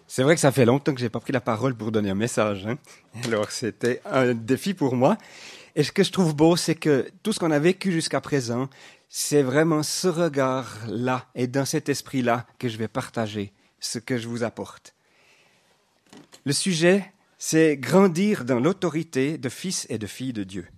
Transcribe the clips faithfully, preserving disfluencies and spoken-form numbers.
C'est vrai que ça fait longtemps que j'ai pas pris la parole pour donner un message, hein. Alors c'était un défi pour moi. Et ce que je trouve beau, c'est que tout ce qu'on a vécu jusqu'à présent, c'est vraiment ce regard-là et dans cet esprit-là que je vais partager ce que je vous apporte. Le sujet, c'est grandir dans l'autorité de fils et de filles de Dieu.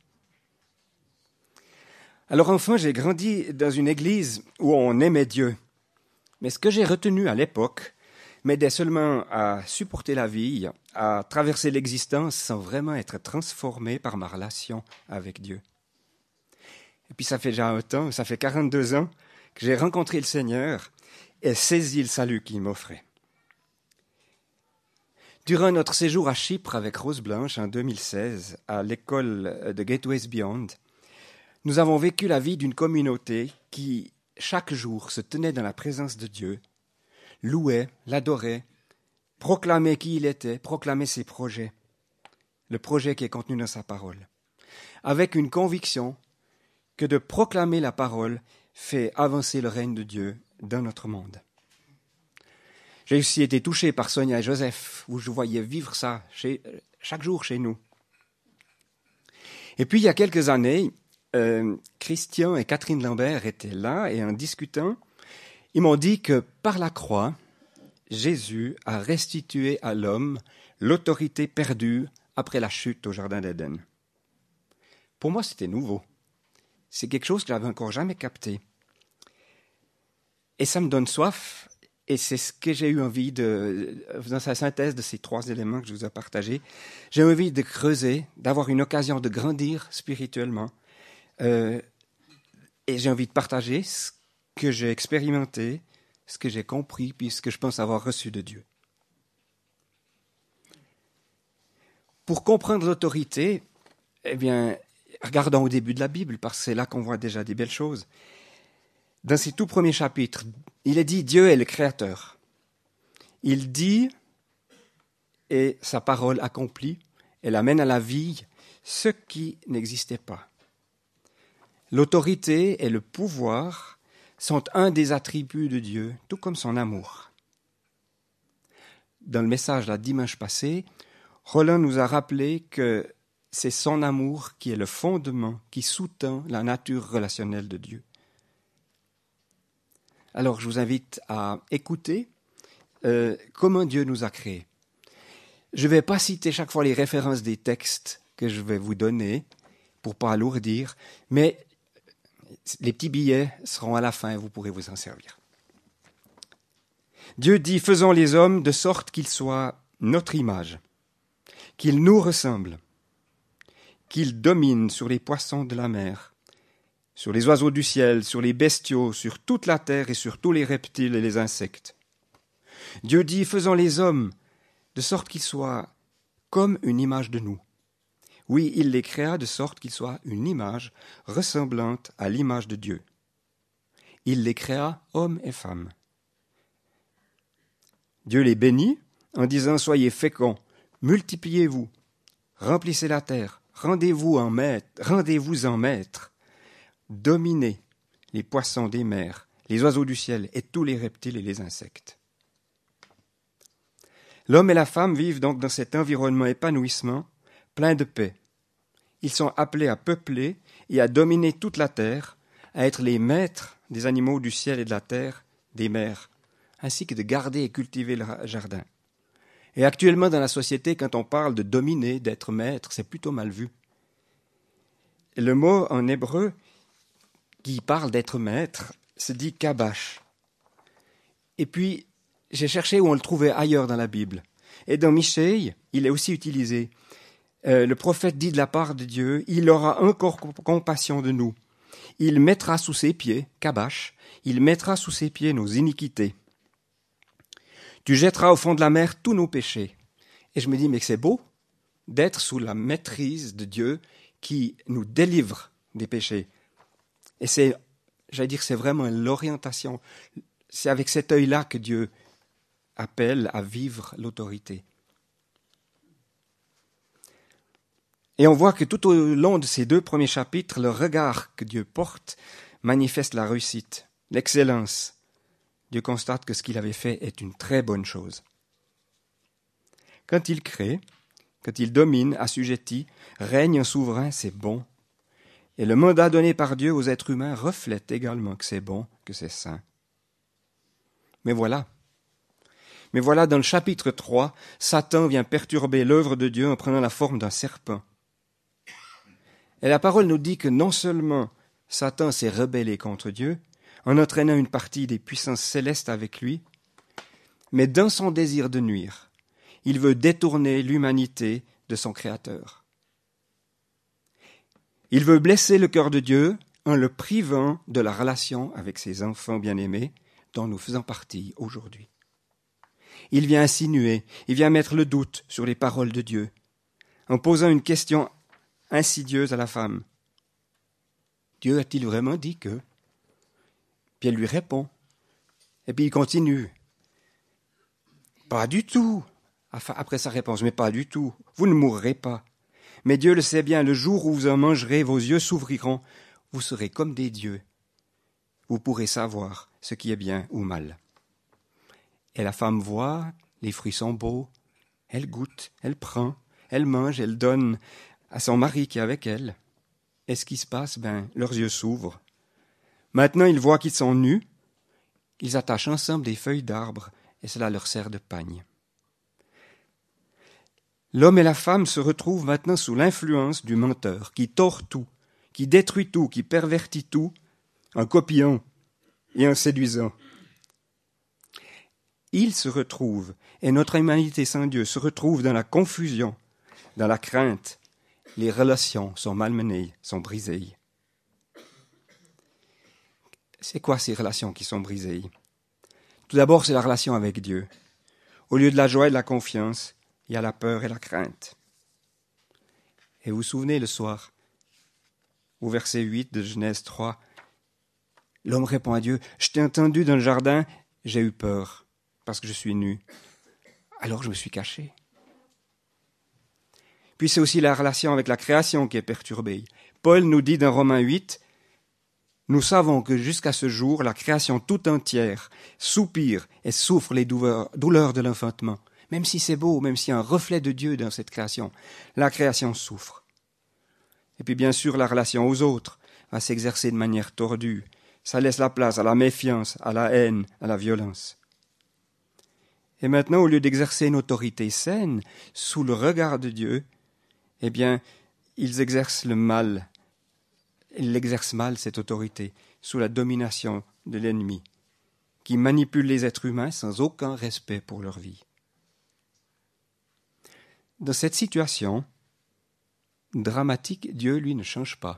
Alors enfant, j'ai grandi dans une église où on aimait Dieu. Mais ce que j'ai retenu à l'époque m'aidait seulement à supporter la vie, à traverser l'existence sans vraiment être transformé par ma relation avec Dieu. Et puis ça fait déjà un temps, ça fait quarante-deux ans que j'ai rencontré le Seigneur et saisi le salut qu'il m'offrait. Durant notre séjour à Chypre avec Rose Blanche en deux mille seize, à l'école de Gateways Beyond, nous avons vécu la vie d'une communauté qui, chaque jour, se tenait dans la présence de Dieu, louait, l'adorait, proclamait qui il était, proclamait ses projets, le projet qui est contenu dans sa parole, avec une conviction que de proclamer la parole fait avancer le règne de Dieu dans notre monde. J'ai aussi été touché par Sonia et Joseph, où je voyais vivre ça chez, chaque jour chez nous. Et puis, il y a quelques années, euh, Christian et Catherine Lambert étaient là, et en discutant, ils m'ont dit que par la croix, Jésus a restitué à l'homme l'autorité perdue après la chute au Jardin d'Éden. Pour moi, c'était nouveau. C'est quelque chose que je n'avais encore jamais capté. Et ça me donne soif, et c'est ce que j'ai eu envie de, dans sa synthèse de ces trois éléments que je vous ai partagés, j'ai envie de creuser, d'avoir une occasion de grandir spirituellement, euh, et j'ai envie de partager ce que j'ai expérimenté, ce que j'ai compris, puis ce que je pense avoir reçu de Dieu. Pour comprendre l'autorité, eh bien, regardons au début de la Bible, parce que c'est là qu'on voit déjà des belles choses. Dans ses tout premiers chapitres, il est dit « Dieu est le Créateur ». Il dit, et sa parole accomplit, elle amène à la vie ce qui n'existait pas. L'autorité et le pouvoir sont un des attributs de Dieu, tout comme son amour. Dans le message la dimanche passé, Roland nous a rappelé que c'est son amour qui est le fondement, qui sous-tend la nature relationnelle de Dieu. Alors je vous invite à écouter euh, comment Dieu nous a créés. Je ne vais pas citer chaque fois les références des textes que je vais vous donner pour ne pas alourdir, mais les petits billets seront à la fin et vous pourrez vous en servir. Dieu dit « Faisons les hommes de sorte qu'ils soient notre image, qu'ils nous ressemblent, qu'ils dominent sur les poissons de la mer, sur les oiseaux du ciel, sur les bestiaux, sur toute la terre et sur tous les reptiles et les insectes. Dieu dit « Faisons les hommes de sorte qu'ils soient comme une image de nous. » Oui, il les créa de sorte qu'ils soient une image ressemblante à l'image de Dieu. Il les créa hommes et femmes. Dieu les bénit en disant « Soyez féconds, multipliez-vous, remplissez la terre, rendez-vous en maître, rendez-vous en maître, dominez les poissons des mers, les oiseaux du ciel et tous les reptiles et les insectes. » L'homme et la femme vivent donc dans cet environnement épanouissement, plein de paix. Ils sont appelés à peupler et à dominer toute la terre, à être les maîtres des animaux du ciel et de la terre, des mers, ainsi que de garder et cultiver le jardin. Et actuellement dans la société, quand on parle de dominer, d'être maître, c'est plutôt mal vu. Et le mot en hébreu qui parle d'être maître se dit kabash. Et puis, j'ai cherché où on le trouvait ailleurs dans la Bible. Et dans Michée, il est aussi utilisé. Euh, le prophète dit de la part de Dieu, « Il aura encore compassion de nous. Il mettra sous ses pieds, kabash, il mettra sous ses pieds nos iniquités. Tu jetteras au fond de la mer tous nos péchés. » Et je me dis, mais c'est beau d'être sous la maîtrise de Dieu qui nous délivre des péchés. Et c'est, j'allais dire, c'est vraiment l'orientation. C'est avec cet œil-là que Dieu appelle à vivre l'autorité. Et on voit que tout au long de ces deux premiers chapitres, le regard que Dieu porte manifeste la réussite, l'excellence. Dieu constate que ce qu'il avait fait est une très bonne chose. Quand il crée, quand il domine, assujettit, règne un souverain, c'est bon. Et le mandat donné par Dieu aux êtres humains reflète également que c'est bon, que c'est saint. Mais voilà. Mais voilà, dans le chapitre trois, Satan vient perturber l'œuvre de Dieu en prenant la forme d'un serpent. Et la parole nous dit que non seulement Satan s'est rebellé contre Dieu, en entraînant une partie des puissances célestes avec lui, mais dans son désir de nuire, il veut détourner l'humanité de son Créateur. Il veut blesser le cœur de Dieu en le privant de la relation avec ses enfants bien-aimés dont nous faisons partie aujourd'hui. Il vient insinuer, il vient mettre le doute sur les paroles de Dieu, en posant une question insidieuse à la femme. Dieu a-t-il vraiment dit que? Puis elle lui répond. Et puis il continue. Pas du tout. Après sa réponse, mais pas du tout. Vous ne mourrez pas. Mais Dieu le sait bien, le jour où vous en mangerez, vos yeux s'ouvriront. Vous serez comme des dieux. Vous pourrez savoir ce qui est bien ou mal. Et la femme voit, les fruits sont beaux. Elle goûte, elle prend, elle mange, elle donne à son mari qui est avec elle. Et ce qui se passe, ben, leurs yeux s'ouvrent. Maintenant, ils voient qu'ils sont nus. Ils attachent ensemble des feuilles d'arbre et cela leur sert de pagne. L'homme et la femme se retrouvent maintenant sous l'influence du menteur qui tord tout, qui détruit tout, qui pervertit tout, en copiant et en séduisant. Ils se retrouvent, et notre humanité sans Dieu se retrouve dans la confusion, dans la crainte. Les relations sont malmenées, sont brisées. C'est quoi ces relations qui sont brisées? Tout d'abord, c'est la relation avec Dieu. Au lieu de la joie et de la confiance, il y a la peur et la crainte. Et vous vous souvenez le soir, au verset huit de Genèse trois, l'homme répond à Dieu, « Je t'ai entendu dans le jardin, j'ai eu peur, parce que je suis nu. Alors je me suis caché. » Puis c'est aussi la relation avec la création qui est perturbée. Paul nous dit dans Romains huit, « Nous savons que jusqu'à ce jour, la création tout entière soupire et souffre les douleurs, douleurs de l'enfantement. » Même si c'est beau, même s'il y a un reflet de Dieu dans cette création, la création souffre. Et puis bien sûr, la relation aux autres va s'exercer de manière tordue. Ça laisse la place à la méfiance, à la haine, à la violence. Et maintenant, au lieu d'exercer une autorité saine, sous le regard de Dieu, eh bien, ils exercent le mal. Ils exercent mal cette autorité, sous la domination de l'ennemi, qui manipule les êtres humains sans aucun respect pour leur vie. Dans cette situation dramatique, Dieu, lui, ne change pas.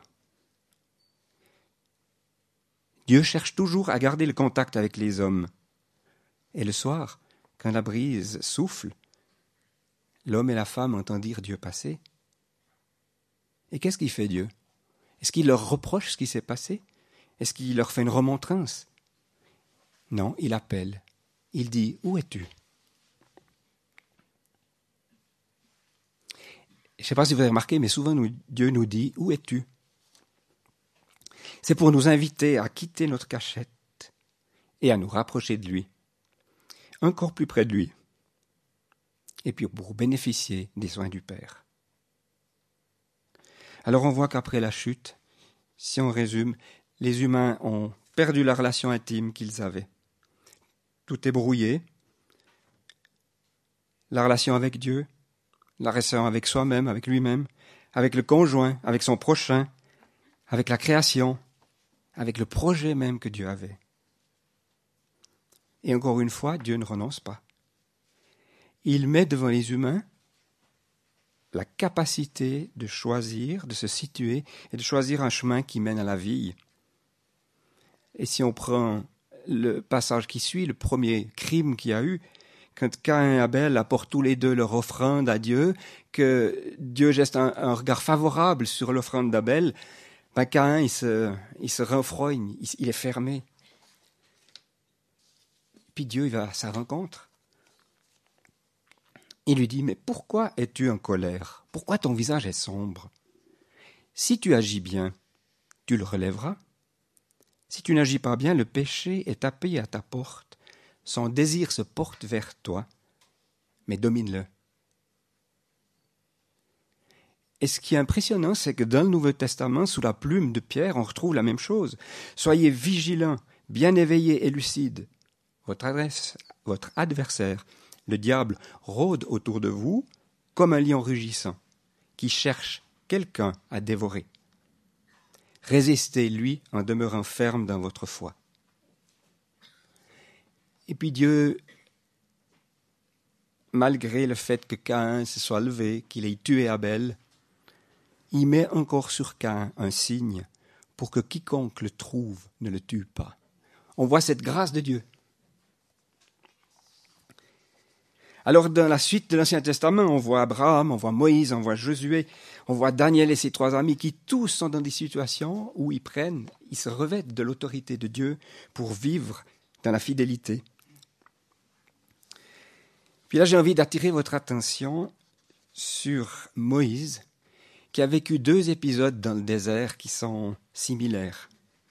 Dieu cherche toujours à garder le contact avec les hommes. Et le soir, quand la brise souffle, l'homme et la femme entendent dire Dieu passer. Et qu'est-ce qu'il fait Dieu? Est-ce qu'il leur reproche ce qui s'est passé? Est-ce qu'il leur fait une remontrance? Non, il appelle. Il dit, où es-tu? Je ne sais pas si vous avez remarqué, mais souvent nous, Dieu nous dit, où es-tu? C'est pour nous inviter à quitter notre cachette et à nous rapprocher de lui, encore plus près de lui, et puis pour bénéficier des soins du Père. Alors on voit qu'après la chute, si on résume, les humains ont perdu la relation intime qu'ils avaient. Tout est brouillé. La relation avec Dieu, la relation avec soi-même, avec lui-même, avec le conjoint, avec son prochain, avec la création, avec le projet même que Dieu avait. Et encore une fois, Dieu ne renonce pas. Il met devant les humains la capacité de choisir, de se situer et de choisir un chemin qui mène à la vie. Et si on prend le passage qui suit, le premier crime qu'il y a eu, quand Caïn et Abel apportent tous les deux leur offrande à Dieu, que Dieu geste un, un regard favorable sur l'offrande d'Abel, ben Caïn, il se, il se renfroigne, il, il est fermé. Puis Dieu, il va à sa rencontre. Il lui dit, mais pourquoi es-tu en colère? Pourquoi ton visage est sombre? Si tu agis bien, tu le relèveras. Si tu n'agis pas bien, le péché est tapé à ta porte. Son désir se porte vers toi, mais domine-le. Et ce qui est impressionnant, c'est que dans le Nouveau Testament, sous la plume de Pierre, on retrouve la même chose. Soyez vigilants, bien éveillés et lucides. Votre adresse, votre adversaire, le diable, rôde autour de vous comme un lion rugissant, qui cherche quelqu'un à dévorer. Résistez, lui, en demeurant ferme dans votre foi. Et puis Dieu, malgré le fait que Caïn se soit levé, qu'il ait tué Abel, il met encore sur Caïn un signe pour que quiconque le trouve ne le tue pas. On voit cette grâce de Dieu. Alors dans la suite de l'Ancien Testament, on voit Abraham, on voit Moïse, on voit Josué, on voit Daniel et ses trois amis qui tous sont dans des situations où ils prennent, ils se revêtent de l'autorité de Dieu pour vivre dans la fidélité. Puis là, j'ai envie d'attirer votre attention sur Moïse, qui a vécu deux épisodes dans le désert qui sont similaires.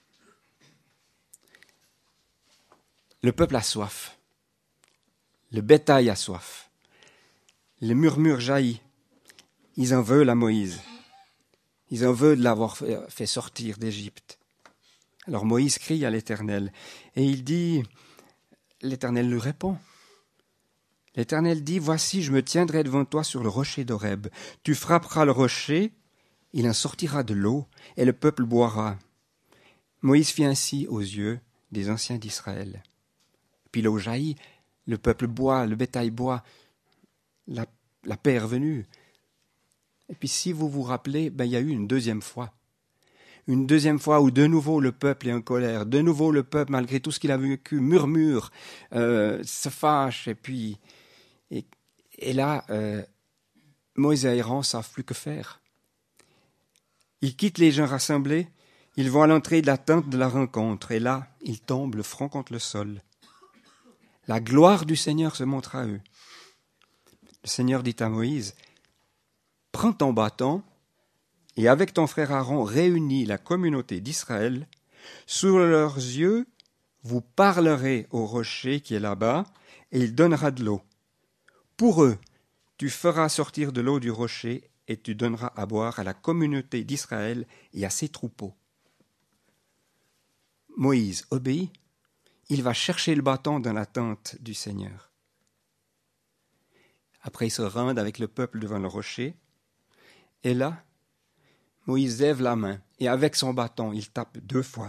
Le peuple a soif. Le bétail a soif. Le murmure jaillit. Ils en veulent à Moïse. Ils en veulent de l'avoir fait sortir d'Égypte. Alors Moïse crie à l'Éternel et il dit, l'Éternel lui répond. L'Éternel dit, voici, je me tiendrai devant toi sur le rocher d'Horeb. Tu frapperas le rocher, il en sortira de l'eau et le peuple boira. Moïse fit ainsi aux yeux des anciens d'Israël. Puis l'eau jaillit. Le peuple boit, le bétail boit, la, la paix est revenue. Et puis si vous vous rappelez, ben, il y a eu une deuxième fois. Une deuxième fois où de nouveau le peuple est en colère. De nouveau le peuple, malgré tout ce qu'il a vécu, murmure, euh, se fâche. Et puis, et, et là, euh, Moïse et Aaron ne savent plus que faire. Ils quittent les gens rassemblés, ils vont à l'entrée de la tente de la rencontre. Et là, ils tombent le front contre le sol. La gloire du Seigneur se montre à eux. Le Seigneur dit à Moïse, « Prends ton bâton et avec ton frère Aaron réunis la communauté d'Israël. Sous leurs yeux, vous parlerez au rocher qui est là-bas et il donnera de l'eau. Pour eux, tu feras sortir de l'eau du rocher et tu donneras à boire à la communauté d'Israël et à ses troupeaux. » Moïse obéit. Il va chercher le bâton dans la tente du Seigneur. Après, il se rend avec le peuple devant le rocher. Et là, Moïse lève la main et avec son bâton, il tape deux fois.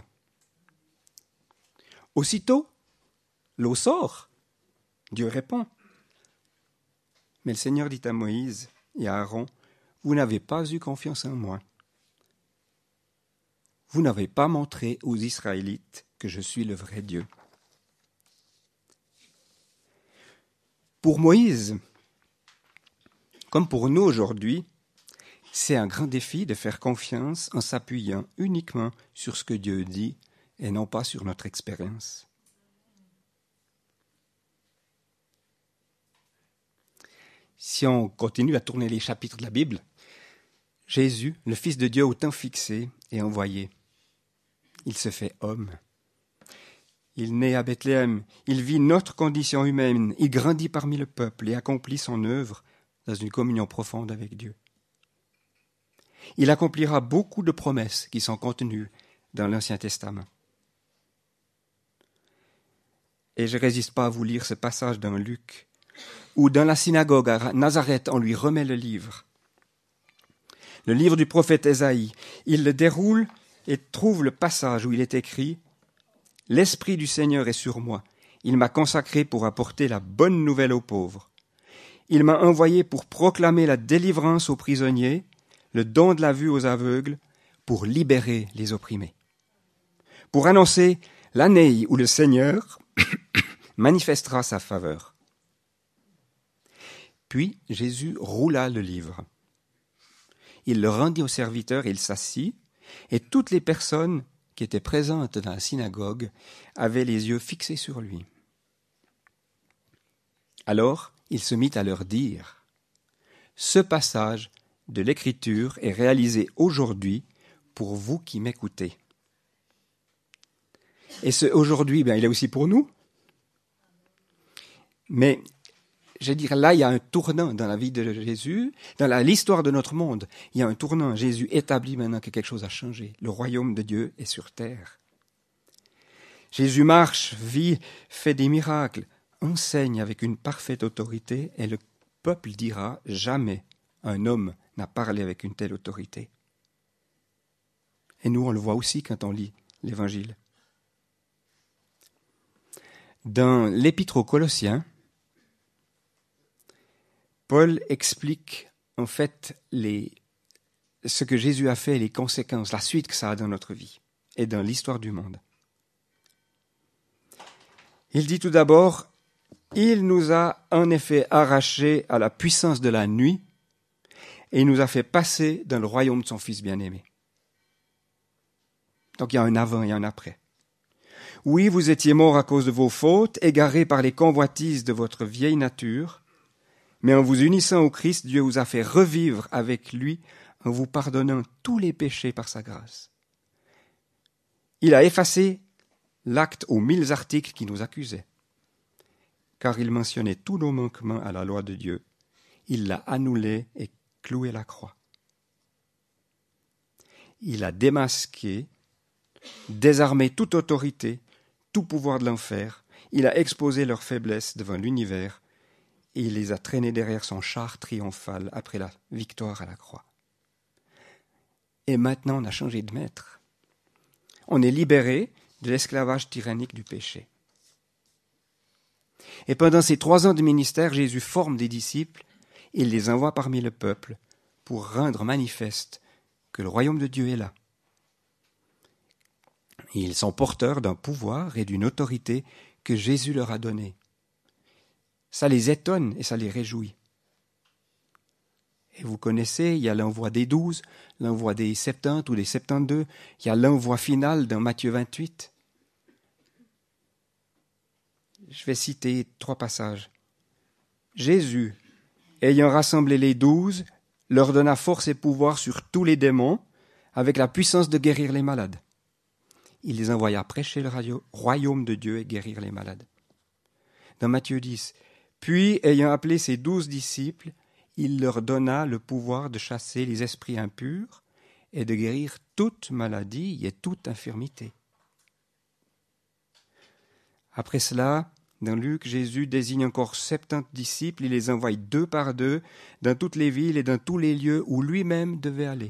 Aussitôt, l'eau sort. Dieu répond. Mais le Seigneur dit à Moïse et à Aaron, « Vous n'avez pas eu confiance en moi. Vous n'avez pas montré aux Israélites que je suis le vrai Dieu. » Pour Moïse, comme pour nous aujourd'hui, c'est un grand défi de faire confiance en s'appuyant uniquement sur ce que Dieu dit et non pas sur notre expérience. Si on continue à tourner les chapitres de la Bible, Jésus, le Fils de Dieu au temps fixé, est envoyé. Il se fait homme. Il naît à Bethléem, il vit notre condition humaine, il grandit parmi le peuple et accomplit son œuvre dans une communion profonde avec Dieu. Il accomplira beaucoup de promesses qui sont contenues dans l'Ancien Testament. Et je ne résiste pas à vous lire ce passage dans Luc, où dans la synagogue à Nazareth, on lui remet le livre. Le livre du prophète Ésaïe. Il le déroule et trouve le passage où il est écrit « L'Esprit du Seigneur est sur moi. Il m'a consacré pour apporter la bonne nouvelle aux pauvres. Il m'a envoyé pour proclamer la délivrance aux prisonniers, le don de la vue aux aveugles, pour libérer les opprimés. Pour annoncer l'année où le Seigneur manifestera sa faveur. » Puis Jésus roula le livre. Il le rendit au serviteur et il s'assit, et toutes les personnes qui étaient présentes dans la synagogue avaient les yeux fixés sur lui. Alors, il se mit à leur dire « Ce passage de l'Écriture est réalisé aujourd'hui pour vous qui m'écoutez. » Et ce « aujourd'hui », ben, il est aussi pour nous. Mais je veux dire, là, il y a un tournant dans la vie de Jésus, dans la, l'histoire de notre monde. Il y a un tournant. Jésus établit maintenant que quelque chose a changé. Le royaume de Dieu est sur terre. Jésus marche, vit, fait des miracles, enseigne avec une parfaite autorité, et le peuple dira jamais un homme n'a parlé avec une telle autorité. Et nous, on le voit aussi quand on lit l'Évangile. Dans l'Épître aux Colossiens, Paul explique en fait les, ce que Jésus a fait et les conséquences, la suite que ça a dans notre vie et dans l'histoire du monde. Il dit tout d'abord, « Il nous a en effet arrachés à la puissance de la nuit et il nous a fait passer dans le royaume de son Fils bien-aimé. » Donc il y a un avant et un après. « Oui, vous étiez morts à cause de vos fautes, égarés par les convoitises de votre vieille nature, mais en vous unissant au Christ, Dieu vous a fait revivre avec lui en vous pardonnant tous les péchés par sa grâce. Il a effacé l'acte aux mille articles qui nous accusaient, car il mentionnait tous nos manquements à la loi de Dieu. Il l'a annulé et cloué à la croix. Il a démasqué, désarmé toute autorité, tout pouvoir de l'enfer. Il a exposé leur faiblesse devant l'univers et il les a traînés derrière son char triomphal après la victoire à la croix. Et maintenant, on a changé de maître. On est libéré de l'esclavage tyrannique du péché. Et pendant ces trois ans de ministère, Jésus forme des disciples et il les envoie parmi le peuple pour rendre manifeste que le royaume de Dieu est là. Et ils sont porteurs d'un pouvoir et d'une autorité que Jésus leur a donné. Ça les étonne et ça les réjouit. Et vous connaissez, il y a l'envoi des douze, l'envoi des septante ou des septante-deux, il y a l'envoi final dans Matthieu vingt-huit. Je vais citer trois passages. Jésus, ayant rassemblé les douze, leur donna force et pouvoir sur tous les démons, avec la puissance de guérir les malades. Il les envoya prêcher le royaume de Dieu et guérir les malades. Dans Matthieu dix, puis, ayant appelé ses douze disciples, il leur donna le pouvoir de chasser les esprits impurs et de guérir toute maladie et toute infirmité. Après cela, dans Luc, Jésus désigne encore septante disciples, il les envoie deux par deux dans toutes les villes et dans tous les lieux où lui-même devait aller.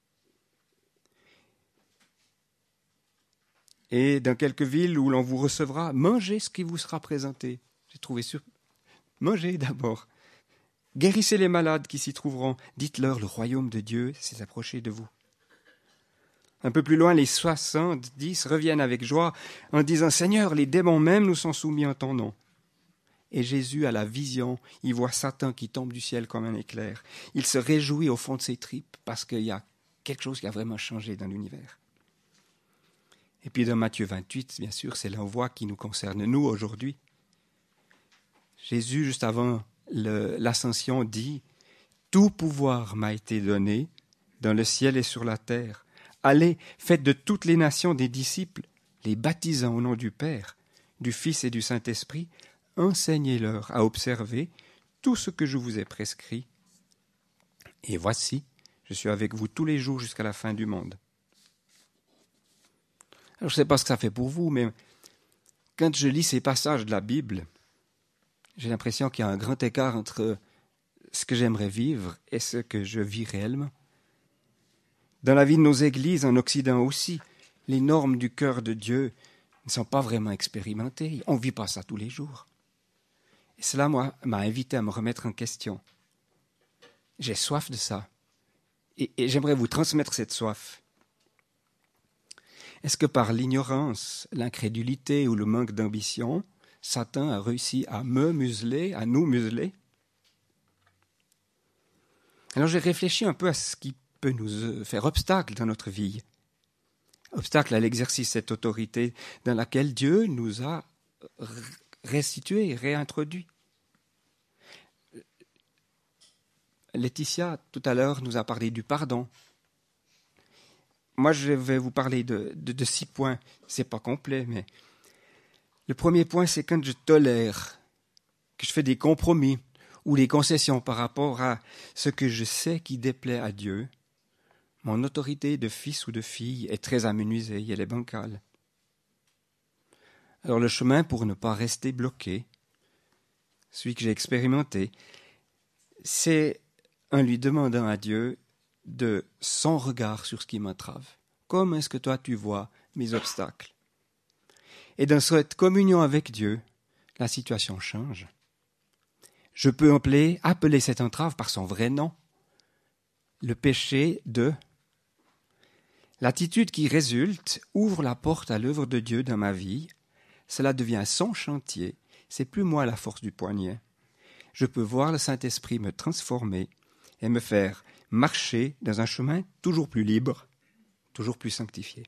Et dans quelques villes où l'on vous recevra, mangez ce qui vous sera présenté. J'ai trouvé sûr. Mangez d'abord. Guérissez les malades qui s'y trouveront. Dites-leur, le royaume de Dieu s'est approché de vous. Un peu plus loin, les soixante-dix reviennent avec joie en disant « Seigneur, les démons même nous sont soumis en ton nom. » Et Jésus a la vision, il voit Satan qui tombe du ciel comme un éclair. Il se réjouit au fond de ses tripes parce qu'il y a quelque chose qui a vraiment changé dans l'univers. Et puis dans Matthieu vingt-huit, bien sûr, c'est l'envoi qui nous concerne, nous, aujourd'hui. Jésus, juste avant le, l'ascension, dit « Tout pouvoir m'a été donné dans le ciel et sur la terre. Allez, faites de toutes les nations des disciples, les baptisant au nom du Père, du Fils et du Saint-Esprit, enseignez-leur à observer tout ce que je vous ai prescrit. Et voici, je suis avec vous tous les jours jusqu'à la fin du monde. » Alors, je ne sais pas ce que ça fait pour vous, mais quand je lis ces passages de la Bible, j'ai l'impression qu'il y a un grand écart entre ce que j'aimerais vivre et ce que je vis réellement. Dans la vie de nos églises, en Occident aussi, les normes du cœur de Dieu ne sont pas vraiment expérimentées. On ne vit pas ça tous les jours. Et cela, moi, m'a invité à me remettre en question. J'ai soif de ça. Et, et j'aimerais vous transmettre cette soif. Est-ce que par l'ignorance, l'incrédulité ou le manque d'ambition, Satan a réussi à me museler, à nous museler? Alors j'ai réfléchi un peu à ce qui peut nous faire obstacle dans notre vie. Obstacle à l'exercice de cette autorité dans laquelle Dieu nous a restitué, réintroduit. Laetitia, tout à l'heure, nous a parlé du pardon. Moi, je vais vous parler de, de, de six points. Ce n'est pas complet, mais le premier point, c'est quand je tolère, que je fais des compromis, ou les concessions par rapport à ce que je sais qui déplaît à Dieu, mon autorité de fils ou de fille est très amenuisée, elle est bancale. Alors le chemin pour ne pas rester bloqué, celui que j'ai expérimenté, c'est en lui demandant à Dieu de son regard sur ce qui m'entrave. Comment est-ce que toi tu vois mes obstacles? Et dans cette communion avec Dieu, la situation change. Je peux appeler, appeler cette entrave par son vrai nom, le péché de... L'attitude qui résulte ouvre la porte à l'œuvre de Dieu dans ma vie. Cela devient son chantier. C'est plus moi la force du poignet. Je peux voir le Saint-Esprit me transformer et me faire marcher dans un chemin toujours plus libre, toujours plus sanctifié.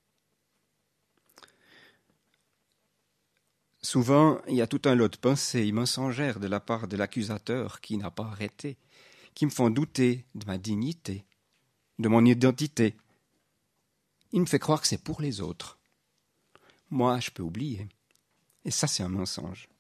Souvent, il y a tout un lot de pensées mensongères de la part de l'accusateur qui n'a pas arrêté, qui me font douter de ma dignité, de mon identité. Il me fait croire que c'est pour les autres. Moi, je peux oublier. Et ça, c'est un mensonge.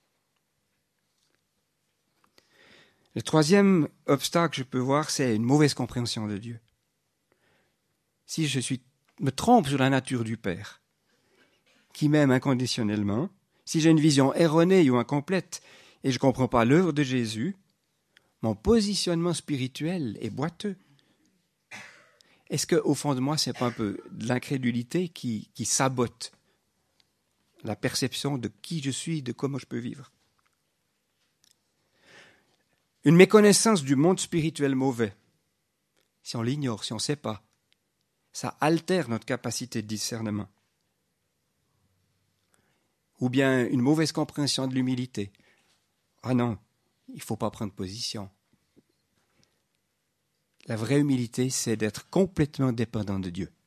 Le troisième obstacle que je peux voir, c'est une mauvaise compréhension de Dieu. Si je suis, me trompe sur la nature du Père, qui m'aime inconditionnellement, si j'ai une vision erronée ou incomplète et je ne comprends pas l'œuvre de Jésus, mon positionnement spirituel est boiteux. Est-ce qu'au fond de moi, ce n'est pas un peu de l'incrédulité qui, qui sabote la perception de qui je suis, de comment je peux vivre? Une méconnaissance du monde spirituel mauvais, si on l'ignore, si on ne sait pas, ça altère notre capacité de discernement. Ou bien une mauvaise compréhension de l'humilité. Ah non, il ne faut pas prendre position. La vraie humilité, c'est d'être complètement dépendant de Dieu.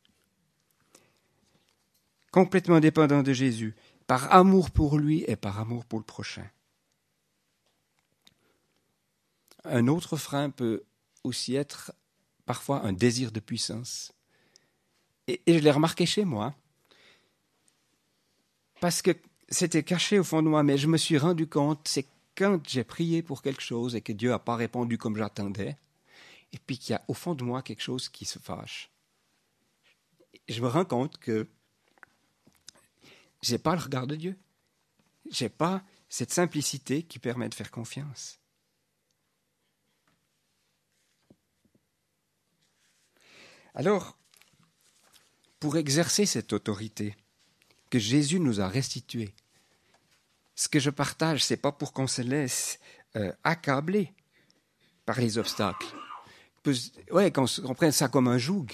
Complètement dépendant de Jésus, par amour pour lui et par amour pour le prochain. Un autre frein peut aussi être parfois un désir de puissance. Et, et je l'ai remarqué chez moi, parce que c'était caché au fond de moi, mais je me suis rendu compte, c'est quand j'ai prié pour quelque chose et que Dieu n'a pas répondu comme j'attendais, et puis qu'il y a au fond de moi quelque chose qui se fâche. Je me rends compte que je n'ai pas le regard de Dieu. Je n'ai pas cette simplicité qui permet de faire confiance. Alors, pour exercer cette autorité que Jésus nous a restituée, ce que je partage, ce n'est pas pour qu'on se laisse euh, accabler par les obstacles. Ouais, qu'on, qu'on prenne ça comme un joug.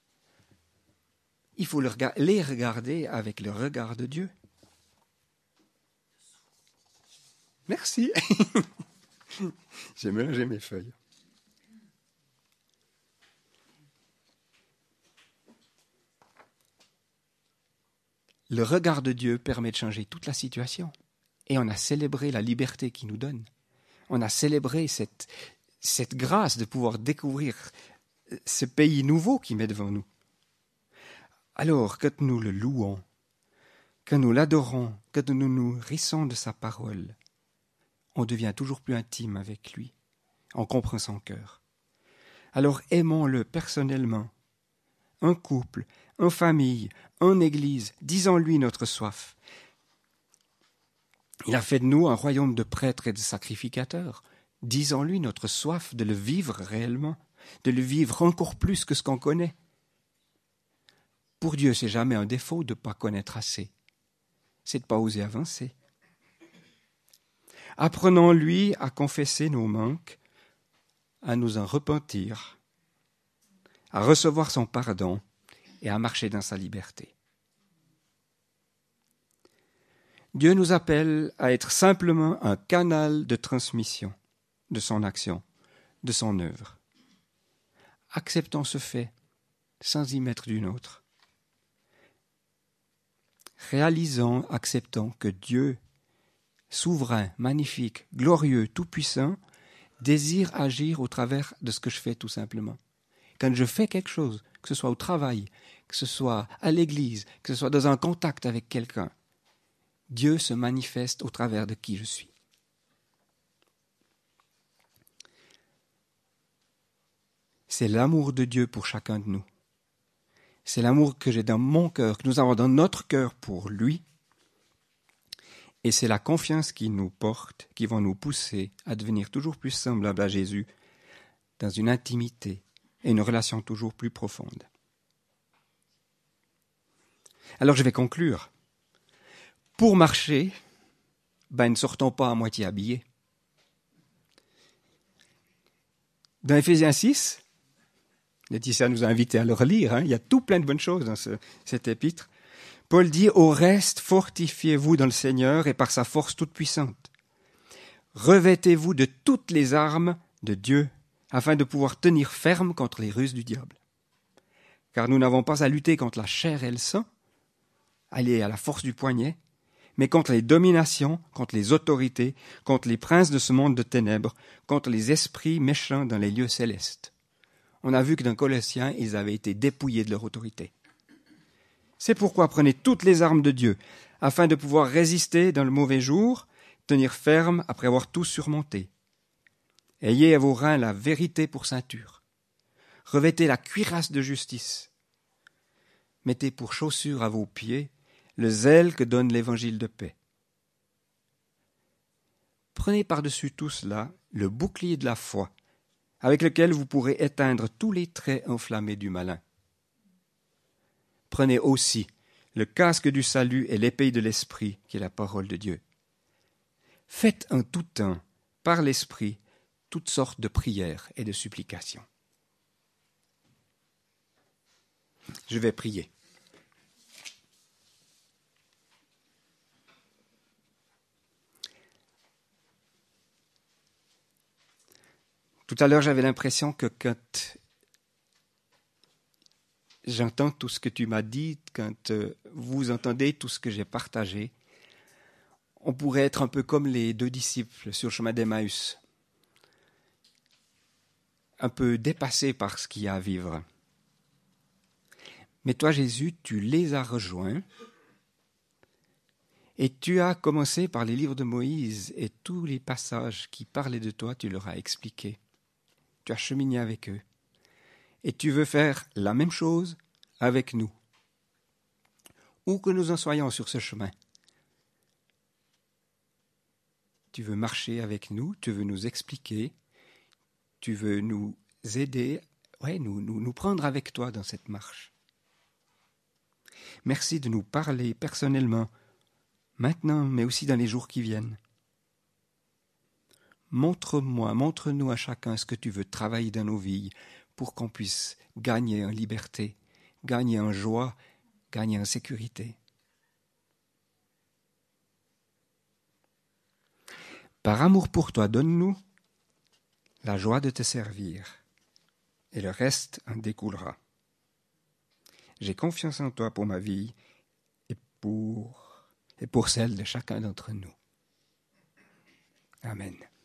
Il faut le rega- les regarder avec le regard de Dieu. Merci. J'ai mélangé mes feuilles. Le regard de Dieu permet de changer toute la situation. Et on a célébré la liberté qu'il nous donne. On a célébré cette, cette grâce de pouvoir découvrir ce pays nouveau qui met devant nous. Alors, quand nous le louons, quand nous l'adorons, quand nous nous nourrissons de sa parole, on devient toujours plus intime avec lui. On comprend son cœur. Alors aimons-le personnellement, en couple, en famille, en église, disons-lui notre soif. Il a fait de nous un royaume de prêtres et de sacrificateurs. Disons-lui notre soif de le vivre réellement, de le vivre encore plus que ce qu'on connaît. Pour Dieu, c'est jamais un défaut de ne pas connaître assez. C'est de ne pas oser avancer. Apprenons-lui à confesser nos manques, à nous en repentir, à recevoir son pardon et à marcher dans sa liberté. Dieu nous appelle à être simplement un canal de transmission de son action, de son œuvre. Acceptons ce fait sans y mettre d'une autre. Réalisons, acceptons que Dieu, souverain, magnifique, glorieux, tout-puissant, désire agir au travers de ce que je fais tout simplement. Quand je fais quelque chose, que ce soit au travail, que ce soit à l'église, que ce soit dans un contact avec quelqu'un, Dieu se manifeste au travers de qui je suis. c'est l'amour de Dieu pour chacun de nous. C'est l'amour que j'ai dans mon cœur, que nous avons dans notre cœur pour lui. Et c'est la confiance qui nous porte, qui va nous pousser à devenir toujours plus semblables à Jésus, dans une intimité et une relation toujours plus profonde. Alors je vais conclure. Pour marcher, ben ne sortons pas à moitié habillés. Dans Éphésiens six, Laetitia nous a invités à le relire, hein, il y a tout plein de bonnes choses dans ce, cet épître. Paul dit « Au reste, fortifiez-vous dans le Seigneur et par sa force toute puissante. Revêtez-vous de toutes les armes de Dieu, afin de pouvoir tenir ferme contre les ruses du diable. Car nous n'avons pas à lutter contre la chair et le sang, aller à la force du poignet, mais contre les dominations, contre les autorités, contre les princes de ce monde de ténèbres, contre les esprits méchants dans les lieux célestes. » On a vu que dans Colossiens, ils avaient été dépouillés de leur autorité. C'est pourquoi prenez toutes les armes de Dieu, afin de pouvoir résister dans le mauvais jour, tenir ferme après avoir tout surmonté. Ayez à vos reins la vérité pour ceinture. Revêtez la cuirasse de justice. Mettez pour chaussure à vos pieds le zèle que donne l'évangile de paix. Prenez par-dessus tout cela le bouclier de la foi, avec lequel vous pourrez éteindre tous les traits enflammés du malin. Prenez aussi le casque du salut et l'épée de l'esprit, qui est la parole de Dieu. Faites en tout temps, par l'esprit, toutes sortes de prières et de supplications. Je vais prier. Tout à l'heure, j'avais l'impression que quand j'entends tout ce que tu m'as dit, quand vous entendez tout ce que j'ai partagé, on pourrait être un peu comme les deux disciples sur le chemin d'Emmaüs, un peu dépassés par ce qu'il y a à vivre. Mais toi, Jésus, tu les as rejoints et tu as commencé par les livres de Moïse et tous les passages qui parlaient de toi, tu leur as expliqué. Tu as cheminé avec eux. Et tu veux faire la même chose avec nous. Où que nous en soyons sur ce chemin. Tu veux marcher avec nous, tu veux nous expliquer, tu veux nous aider, ouais, nous, nous, nous prendre avec toi dans cette marche. Merci de nous parler personnellement, maintenant, mais aussi dans les jours qui viennent. Montre-moi, montre-nous à chacun ce que tu veux travailler dans nos vies pour qu'on puisse gagner en liberté, gagner en joie, gagner en sécurité. Par amour pour toi, donne-nous la joie de te servir et le reste en découlera. J'ai confiance en toi pour ma vie et pour, et pour celle de chacun d'entre nous. Amen.